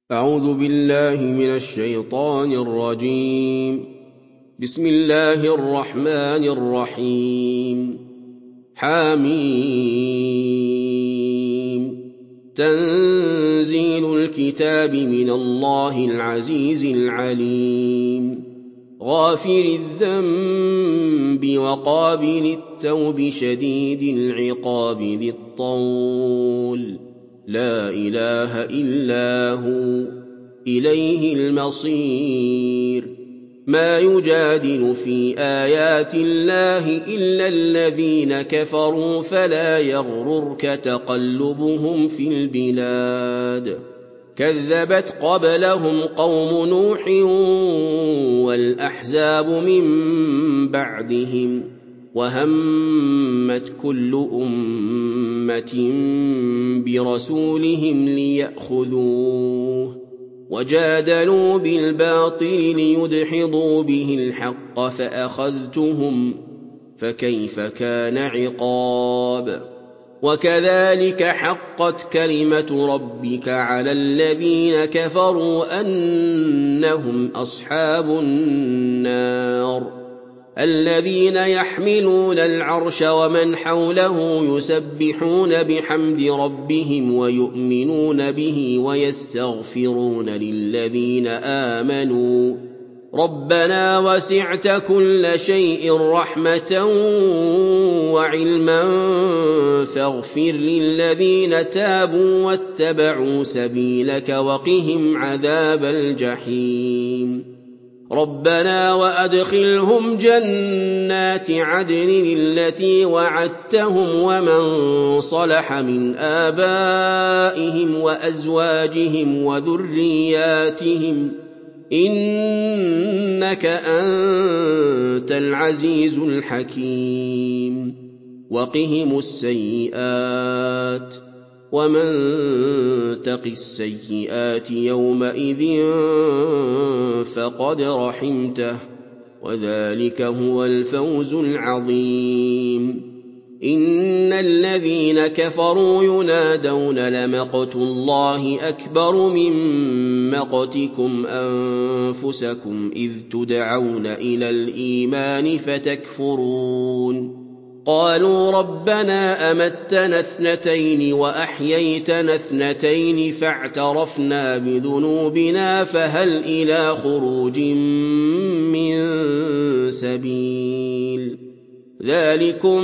أعوذ بالله من الشيطان الرجيم. بسم الله الرحمن الرحيم. حميم. تنزيل الكتاب من الله العزيز العليم. غافر الذنب وقابل التوب شديد العقاب ذي الطول. لا إله إلا هو إليه المصير. ما يجادل في آيات الله إلا الذين كفروا فلا يغررك تقلبهم في البلاد. كذبت قبلهم قوم نوح والأحزاب من بعدهم وهمت كل أمة برسولهم ليأخذوه وجادلوا بالباطل ليدحضوا به الحق فأخذتهم فكيف كان عقاب. وكذلك حقت كلمة ربك على الذين كفروا أنهم أصحاب النار. الذين يحملون العرش ومن حوله يسبحون بحمد ربهم ويؤمنون به ويستغفرون للذين آمنوا ربنا وسعت كل شيء رحمة وعلما فاغفر للذين تابوا واتبعوا سبيلك وقهم عذاب الجحيم. ربنا وأدخلهم جنات عدن التي وعدتهم ومن صلح من آبائهم وأزواجهم وذرياتهم إنك أنت العزيز الحكيم. وقهم السيئات ومن تق السيئات يومئذ فقد رحمته وذلك هو الفوز العظيم. إن الذين كفروا ينادون لمقت الله أكبر من مقتكم أنفسكم إذ تدعون إلى الإيمان فتكفرون. قالوا ربنا أمتنا اثنتين وأحييتنا اثنتين فاعترفنا بذنوبنا فهل إلى خروج من سبيل. ذلكم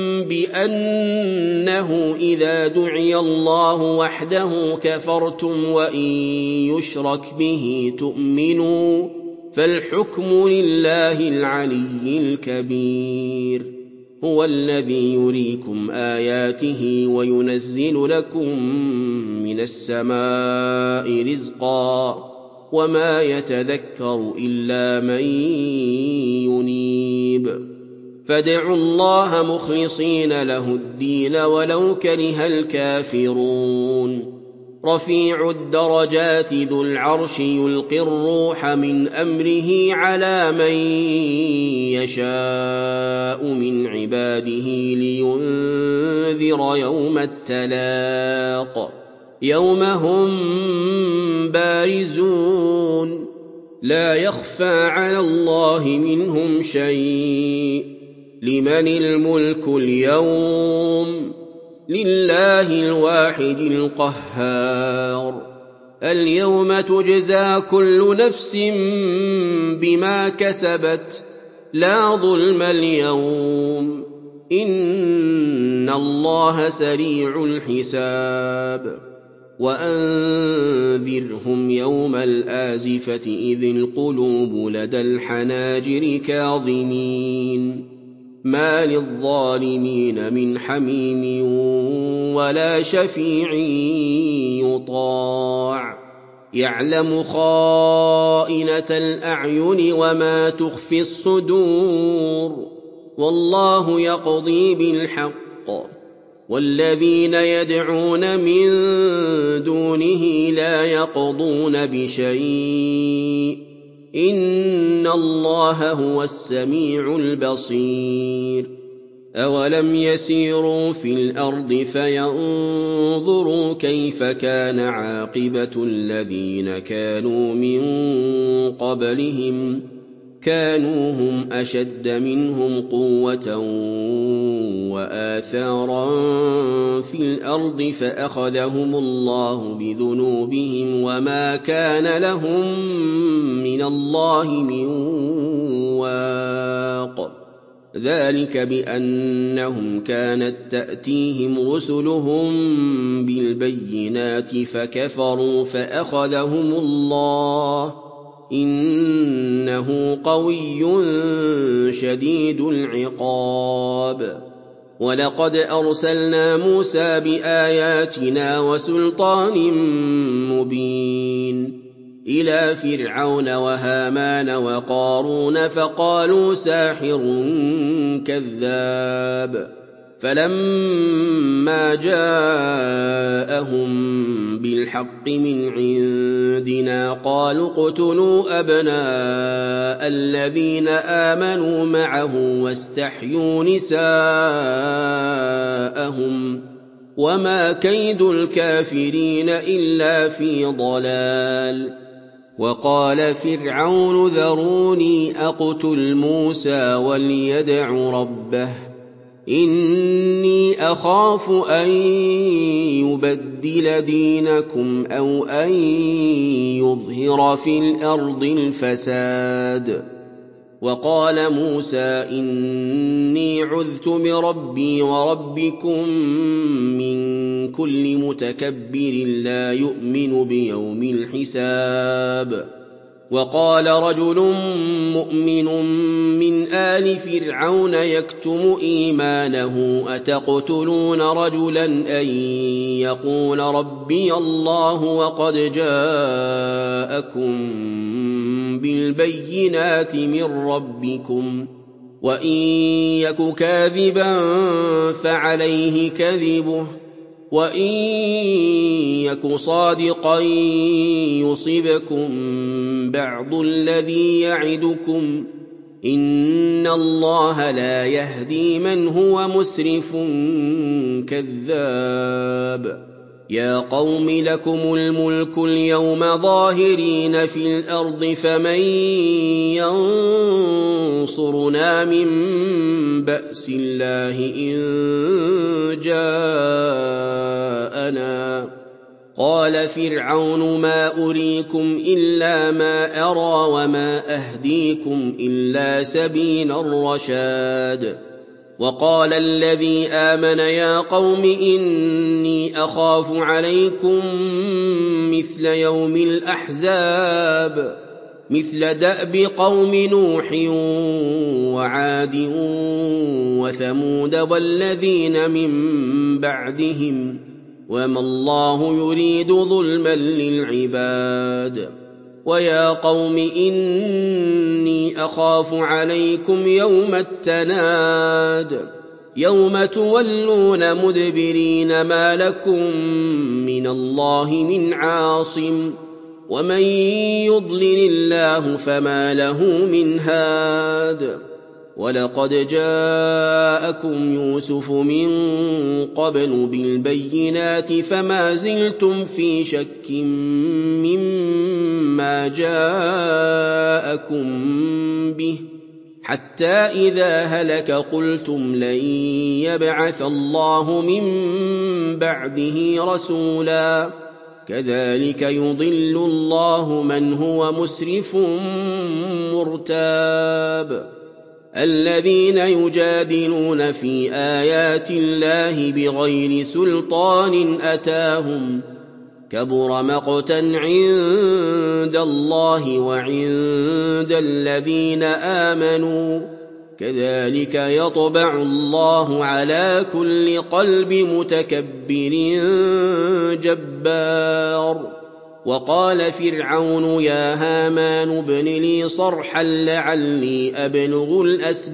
بأنه إذا دعي الله وحده كفرتم وإن يشرك به تؤمنوا فالحكم لله العلي الكبير. هو الذي يريكم آياته وينزل لكم من السماء رزقا وما يتذكر إلا من ينيب. فادعوا الله مخلصين له الدين ولو كره الكافرون. رفيع الدرجات ذو العرش يلقي الروح من أمره على من يشاء من عباده لينذر يوم التلاق يوم هم بارزون لا يخفى على الله منهم شيء. لمن الملك اليوم؟ لله الواحد القهار. اليوم تجزى كل نفس بما كسبت لا ظلم اليوم إن الله سريع الحساب. وأنذرهم يوم الآزفة إذ القلوب لدى الحناجر كاظمين ما للظالمين من حميم ولا شفيع يطاع. يعلم خائنة الأعين وما تخفي الصدور والله يقضي بالحق. والذين يدعون من دونه لا يقضون بشيء إن الله هو السميع البصير. أَوَلَمْ يَسِيرُوا فِي الْأَرْضِ فَيَنظُرُوا كَيْفَ كَانَ عَاقِبَةُ الَّذِينَ كَانُوا مِن قَبْلِهِمْ ۚ كَانُوا هُمْ أَشَدَّ مِنْهُمْ قُوَّةً وَآثَارًا فِي الْأَرْضِ فَأَخَذَهُمُ اللَّهُ بِذُنُوبِهِمْ وَمَا كَانَ لَهُم مِّنَ اللَّهِ مِن وَاقٍ. ذَٰلِكَ بِأَنَّهُمْ كَانَت تَّأْتِيهِمْ رُسُلُهُم بِالْبَيِّنَاتِ فَكَفَرُوا فَأَخَذَهُمُ اللَّهُ ۚ إِنَّهُ قَوِيٌّ شَدِيدُ الْعِقَابِ. وَلَقَدْ أَرْسَلْنَا مُوسَىٰ بِآيَاتِنَا وَسُلْطَانٍ مُّبِينٍ إِلَىٰ فِرْعَوْنَ وَهَامَانَ وَقَارُونَ فَقَالُوا سَاحِرٌ كَذَّابٌ. فَلَمَّا جَاءَهُم بِالْحَقِّ مِنْ عِندِنَا قَالُوا اقْتُلُوا أَبْنَاءَ الَّذِينَ آمَنُوا مَعَهُ وَاسْتَحْيُوا نِسَاءَهُمْ ۚ وَمَا كَيْدُ الْكَافِرِينَ إِلَّا فِي ضَلَالٍ. وَقَالَ فِرْعَوْنُ ذَرُونِي أَقْتُلْ مُوسَىٰ وَلْيَدْعُ رَبَّهُ إِنِّي أَخَافُ أَن يُبَدِّلَ دِينَكُمْ أَوْ أَن يُظْهِرَ فِي الْأَرْضِ الْفَسَادَ. وَقَالَ مُوسَىٰ إِنِّي عُذْتُ بِرَبِّي وَرَبِّكُم مِّن كُلِّ مُتَكَبِّرٍ لَّا يُؤْمِنُ بِيَوْمِ الْحِسَابِ. وَقَالَ رَجُلٌ مُّؤْمِنٌ مِّنْ آلِ فِرْعَوْنَ يَكْتُمُ إِيمَانَهُ أَتَقْتُلُونَ رَجُلًا أَن يَقُولَ رَبِّيَ اللَّهُ وَقَدْ جَاءَكُم بِالْبَيِّنَاتِ مِن رَّبِّكُمْ ۖ وَإِن يَكُ كَاذِبًا فَعَلَيْهِ كَذِبُهُ وَإِن يَكُ صَادِقًا يُصِبْكُم بَعْضُ الَّذِي يَعِدُكُمْ ۖ إِنَّ اللَّهَ لَا يَهْدِي مَنْ هُوَ مُسْرِفٌ كَذَّابٌ. يَا قَوْمِ لَكُمُ الْمُلْكُ الْيَوْمَ ظَاهِرِينَ فِي الْأَرْضِ فَمَن يَنصُرُنَا مِن بَأْسِ اللَّهِ إِن جَاءَنَا ۚ قَالَ فِرْعَوْنُ مَا أُرِيكُمْ إِلَّا مَا أَرَىٰ وَمَا أَهْدِيكُمْ إِلَّا سَبِيلَ الرَّشَادِ. وَقَالَ الَّذِي آمَنَ يَا قَوْمِ إِنِّي أَخَافُ عَلَيْكُم مِّثْلَ يَوْمِ الْأَحْزَابِ مِثْلَ دَأْبِ قَوْمِ نُوحٍ وَعَادٍ وَثَمُودَ وَالَّذِينَ مِن بَعْدِهِمْ ۚ وَمَا اللَّهُ يُرِيدُ ظُلْمًا لِّلْعِبَادِ. وَيَا قَوْمِ إِنِّي أَخَافُ عَلَيْكُمْ يَوْمَ التَّنَادِ يَوْمَ تُوَلُّونَ مُدْبِرِينَ مَا لَكُم مِّنَ اللَّهِ مِنْ عَاصِمٍ وَمَن يُضْلِلِ اللَّهُ فَمَا لَهُ مِنْ هَادٍ. وَلَقَدْ جَاءَكُمْ يُوسُفُ مِن قَبْلُ بِالْبَيِّنَاتِ فَمَا زِلْتُمْ فِي شَكٍّ مِّمَّا جَاءَكُم بِهِ حَتَّىٰ إِذَا هَلَكَ قُلْتُمْ لَن يَبْعَثَ اللَّهُ مِن بَعْدِهِ رَسُولًا ۚ كَذَٰلِكَ يُضِلُّ اللَّهُ مَنْ هُوَ مُسْرِفٌ مُّرْتَابٌ. الَّذِينَ يُجَادِلُونَ فِي آيَاتِ اللَّهِ بِغَيْرِ سُلْطَانٍ أَتَاهُمْ ۖ كَبُرَ مَقْتًا عِندَ اللَّهِ وَعِندَ الَّذِينَ آمَنُوا ۚ كَذَٰلِكَ يَطْبَعُ اللَّهُ عَلَىٰ كُلِّ قَلْبِ مُتَكَبِّرٍ جَبَّارٍ. وَقَالَ فِرْعَوْنُ يَا هَامَانُ ابْنِ لِي صَرْحًا لَّعَلِّي أَبْلُغُ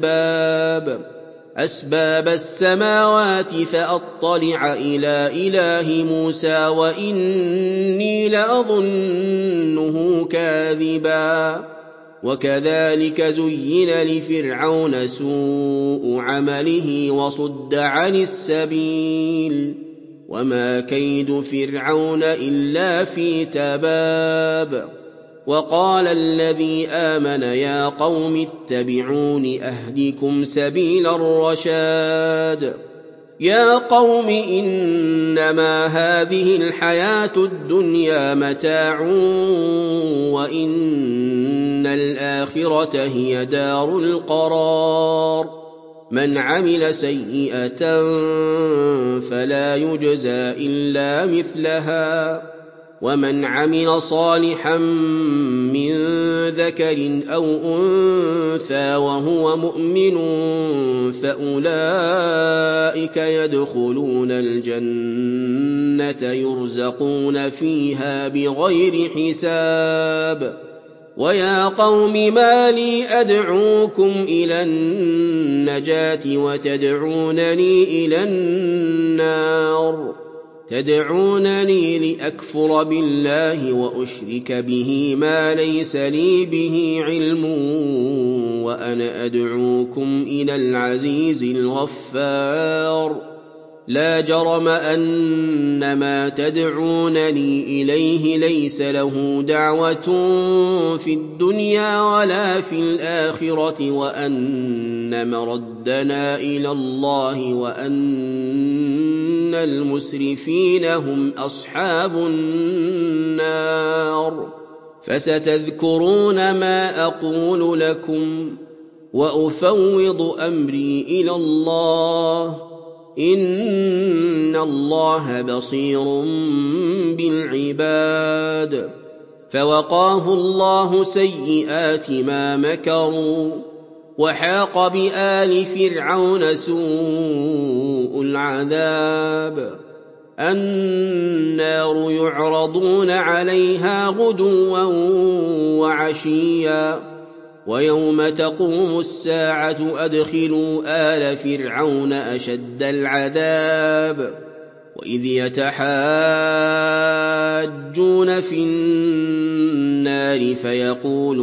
أَسْبَابَ السَّمَاوَاتِ فَأَطَّلِعَ إِلَىٰ إِلَٰهِ مُوسَىٰ وَإِنِّي لَأَظُنُّهُ كَاذِبًا. وكذلك زين لفرعون سوء عمله وصد عن السبيل وما كيد فرعون إلا في تباب وقال الذي آمن يا قوم اتبعون أهدكم سبيل الرشاد يا قوم إنما هذه الحياة الدنيا متاع وإن الآخرة هي دار القرار من عمل سيئة فلا يجزى إلا مثلها ومن عمل صالحا من ذكر أو أنثى وهو مؤمن فأولئك يدخلون الجنة يرزقون فيها بغير حساب ويا قوم ما لي أدعوكم إلى النجاة وتدعونني إلى النار تدعونني لأكفر بالله وأشرك به ما ليس لي به علم وأنا أدعوكم إلى العزيز الغفار لا جرم أن ما تدعونني إليه ليس له دعوة في الدنيا ولا في الآخرة وأن مردنا إلى الله وأن المسرفين هم أصحاب النار فستذكرون ما أقول لكم وأفوض أمري إلى الله إن الله بصير بالعباد فوقاه الله سيئات ما مكروا وحاق بآل فرعون سوء العذاب النار يعرضون عليها غدوا وعشيا ويوم تقوم الساعة أدخلوا آل فرعون أشد العذاب وإذ يتحاجون في النار فيقول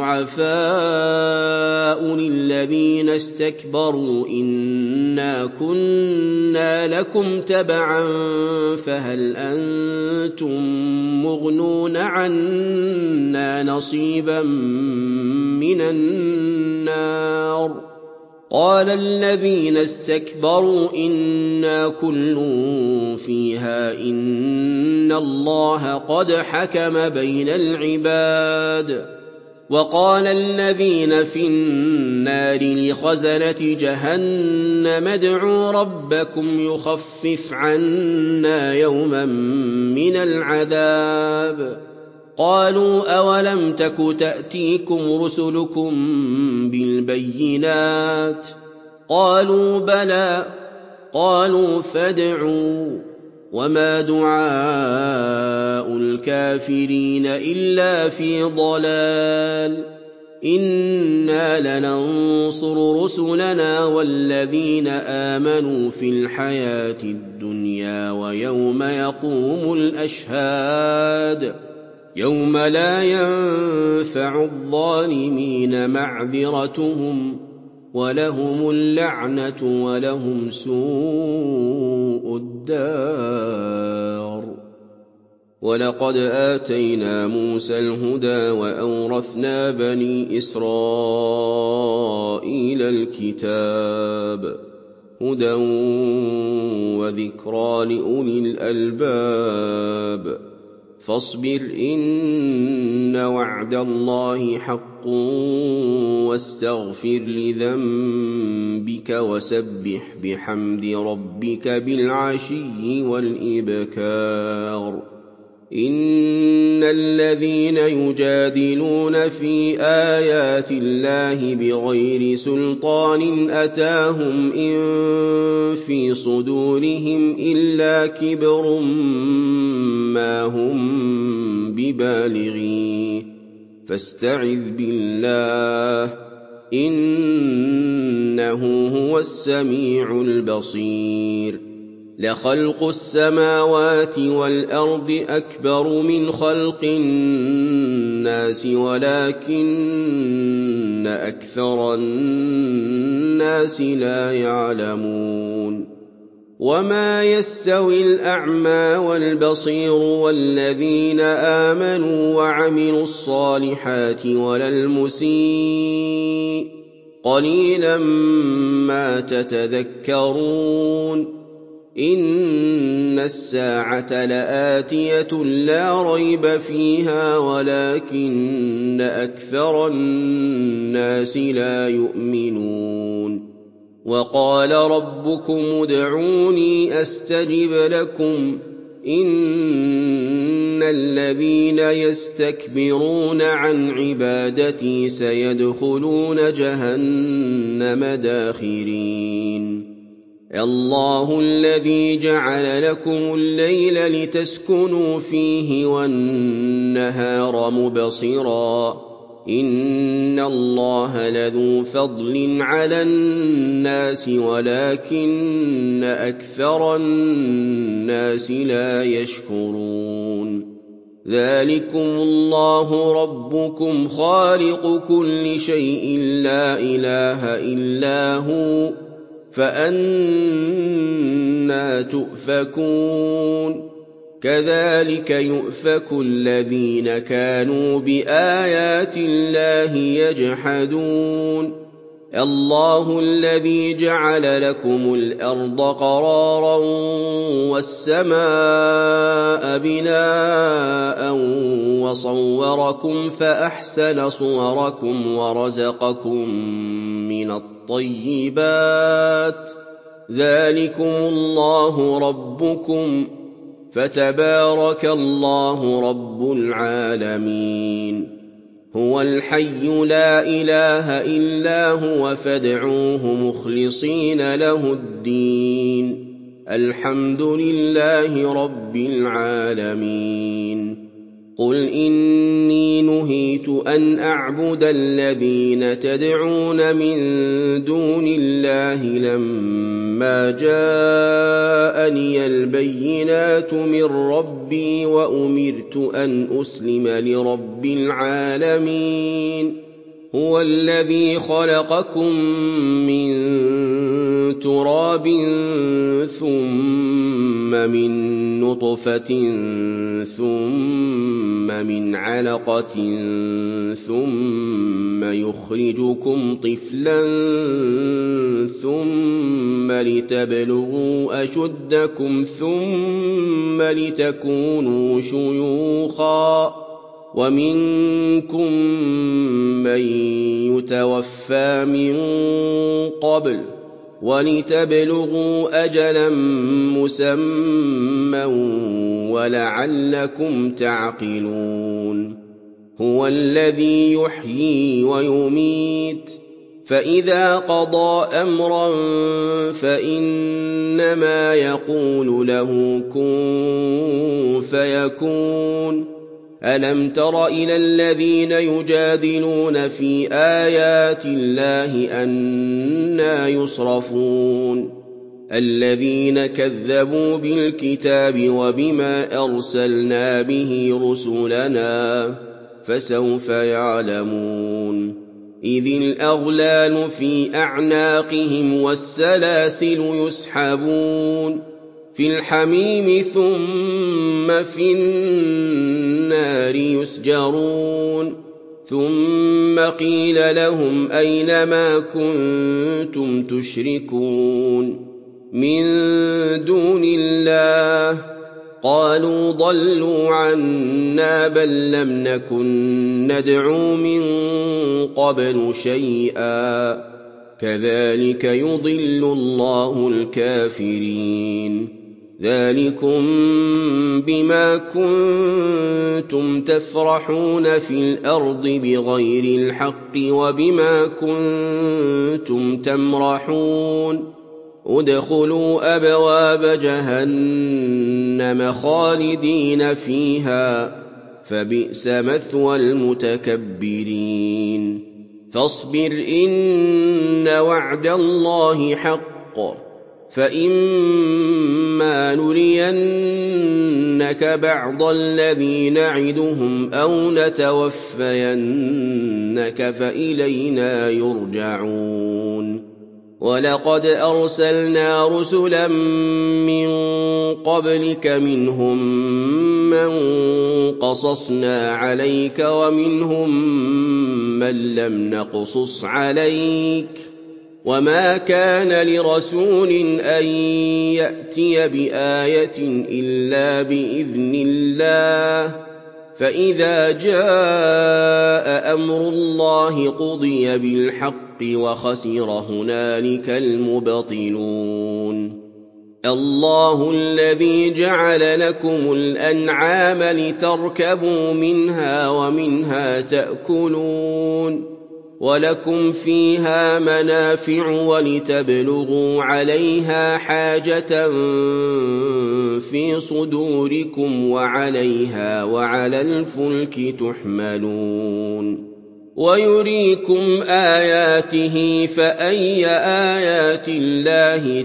الضعفاء للذين استكبروا إنا كنا لكم تبعا فهل أنتم مغنون عنا نصيبا من النار قال الذين استكبروا إنا كل فيها إن الله قد حكم بين العباد وقال الذين في النار لخزنة جهنم ادعوا ربكم يخفف عنا يوما من العذاب قالوا أولم تك تأتيكم رسلكم بالبينات قالوا بلى قالوا فادعوا وما دعاء الكافرين إلا في ضلال إنا لننصر رسلنا والذين آمنوا في الحياة الدنيا ويوم يقوم الأشهاد يوم لا ينفع الظالمين معذرتهم ولهم اللعنة ولهم سوء الدار ولقد آتينا موسى الهدى وأورثنا بني إسرائيل الكتاب هدى وذكرى لأولي الألباب فاصبر إن وعد الله حق واستغفر لذنبك وسبح بحمد ربك بالعشي والإبكار إن الذين يجادلون في آيات الله بغير سلطان أتاهم إن في صدورهم إلا كبر ما هم ببالغيه فاستعذ بالله إنه هو السميع البصير لَخَلْقُ السَّمَاوَاتِ وَالْأَرْضِ أَكْبَرُ مِنْ خَلْقِ النَّاسِ وَلَٰكِنَّ أَكْثَرَ النَّاسِ لَا يَعْلَمُونَ وَمَا يَسْتَوِي الْأَعْمَىٰ وَالْبَصِيرُ وَالَّذِينَ آمَنُوا وَعَمِلُوا الصَّالِحَاتِ وَلَا الْمُسِيءُ ۚ قَلِيلًا مَّا تَتَذَكَّرُونَ إِنَّ السَّاعَةَ لَآتِيَةٌ لَّا رَيْبَ فِيهَا وَلَٰكِنَّ أَكْثَرَ النَّاسِ لَا يُؤْمِنُونَ وَقَالَ رَبُّكُمُ ادْعُونِي أَسْتَجِبْ لَكُمْ إِنَّ الَّذِينَ يَسْتَكْبِرُونَ عَنْ عِبَادَتِي سَيَدْخُلُونَ جَهَنَّمَ دَاخِرِينَ اللَّهُ الَّذِي جَعَلَ لَكُمُ اللَّيْلَ لِتَسْكُنُوا فِيهِ وَالنَّهَارَ مُبْصِرًا ۚ إِنَّ اللَّهَ لَذُو فَضْلٍ عَلَى النَّاسِ وَلَٰكِنَّ أَكْثَرَ النَّاسِ لَا يَشْكُرُونَ ذَٰلِكُمُ اللَّهُ رَبُّكُمْ خَالِقُ كُلِّ شَيْءٍ لَّا إِلَٰهَ إِلَّا هُوَ فَأَنَّىٰ تُؤْفَكُونَ كَذَٰلِكَ يُؤْفَكُ الَّذِينَ كَانُوا بِآيَاتِ اللَّهِ يَجْحَدُونَ اللَّهُ الَّذِي جَعَلَ لَكُمُ الْأَرْضَ قَرَارًا وَالسَّمَاءَ بِنَاءً وَصَوَّرَكُمْ فَأَحْسَنَ صُوَرَكُمْ وَرَزَقَكُم مِّنَ الطَّيِّبَاتِ ۚ ذَٰلِكُمُ اللَّهُ رَبُّكُمْ فَتَبَارَكَ اللَّهُ رَبُّ الْعَالَمِينَ هُوَ الْحَيُّ لَا إِلَٰهَ إِلَّا هُوَ فَادْعُوهُ مُخْلِصِينَ لَهُ الدِّينَ الْحَمْدُ لِلَّهِ رَبِّ الْعَالَمِينَ قُلْ إِنِّي نُهِيتُ أَنْ أَعْبُدَ الَّذِينَ تَدْعُونَ مِن دُونِ اللَّهِ لَمَّا جَاءَنِيَ الْبَيِّنَاتُ مِن رَّبِّي وَأُمِرْتُ أَنْ أُسْلِمَ لِرَبِّ الْعَالَمِينَ هُوَ الَّذِي خَلَقَكُم مِّن تُرَابٍ ثُمَّ مِن نُّطْفَةٍ ثُمَّ مِنْ عَلَقَةٍ ثُمَّ يُخْرِجُكُمْ طِفْلًا ثُمَّ لِتَبْلُغُوا أَشُدَّكُمْ ثُمَّ لِتَكُونُوا شُيُوخًا ۚ وَمِنكُم مَّن يُتَوَفَّىٰ مِن قَبْلُ ۖ وَلِتَبْلُغُوا أَجَلًا مُّسَمًّى وَلَعَلَّكُمْ تَعْقِلُونَ هُوَ الَّذِي يُحْيِي وَيُمِيتُ فَإِذَا قَضَىٰ أَمْرًا فَإِنَّمَا يَقُولُ لَهُ كُن فَيَكُونُ أَلَمْ تَرَ إِلَى الَّذِينَ يُجَادِلُونَ فِي آيَاتِ اللَّهِ أَنَّىٰ يُصْرَفُونَ الَّذِينَ كَذَّبُوا بِالْكِتَابِ وَبِمَا أَرْسَلْنَا بِهِ رُسُلَنَا فَسَوْفَ يَعْلَمُونَ إِذِ الْأَغْلَالُ فِي أَعْنَاقِهِمْ وَالسَّلَاسِلُ يُسْحَبُونَ فِي الْحَمِيمِ ثُمَّ فِي النَّارِ يُسْجَرُونَ ثُمَّ قِيلَ لَهُمْ أَيْنَ مَا كُنتُمْ تُشْرِكُونَ مِن دُونِ اللَّهِ قَالُوا ضَلُّوا عَنَّا بَل لَّمْ نَكُن نَّدْعُو مِن قَبْلُ شَيْئًا ۚ كَذَٰلِكَ يُضِلُّ اللَّهُ الْكَافِرِينَ ذَٰلِكُم بِمَا كُنتُمْ تَفْرَحُونَ فِي الْأَرْضِ بِغَيْرِ الْحَقِّ وَبِمَا كُنتُمْ تَمْرَحُونَ ادْخُلُوا أَبْوَابَ جَهَنَّمَ خَالِدِينَ فِيهَا فَبِئْسَ مَثْوَى الْمُتَكَبِّرِينَ فَاصْبِرْ إِنَّ وَعْدَ اللَّهِ حَقٌّ فإما نرينك بعض الذي نعدهم أو نتوفينك فإلينا يرجعون ولقد أرسلنا رسلا من قبلك منهم من قصصنا عليك ومنهم من لم نقصص عليك وما كان لرسول أن يأتي بآية إلا بإذن الله فإذا جاء أمر الله قضي بالحق وخسر هنالك المبطلون الله الذي جعل لكم الأنعام لتركبوا منها ومنها تأكلون ولكم فيها منافع ولتبلغوا عليها حاجة في صدوركم وعليها وعلى الفلك تحملون ويريكم آياته فأي آيات الله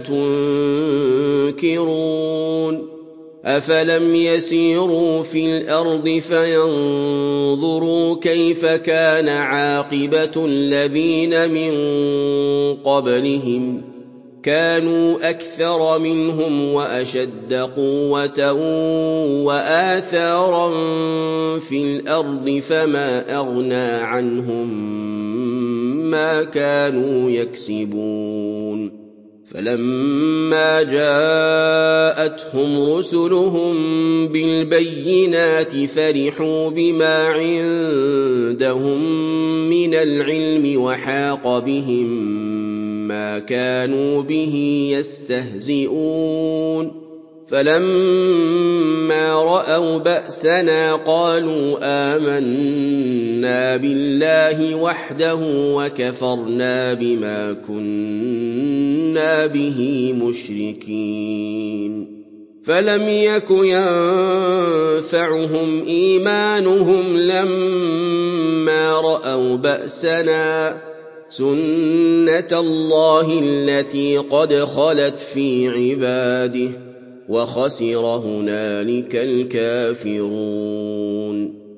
تنكرون أفلم يسيروا في الأرض فينظروا كيف كان عاقبة الذين من قبلهم كانوا أكثر منهم وأشد قوة وآثارا في الأرض فما أغنى عنهم ما كانوا يكسبون فلما جاءتهم رسلهم بالبينات فرحوا بما عندهم من العلم وحاق بهم ما كانوا به يستهزئون فلما رأوا بأسنا قالوا آمنا بالله وحده وكفرنا بما كنا به مشركين فلم يك ينفعهم إيمانهم لما رأوا بأسنا سنة الله التي قد خلت في عباده وخسر هنالك الكافرون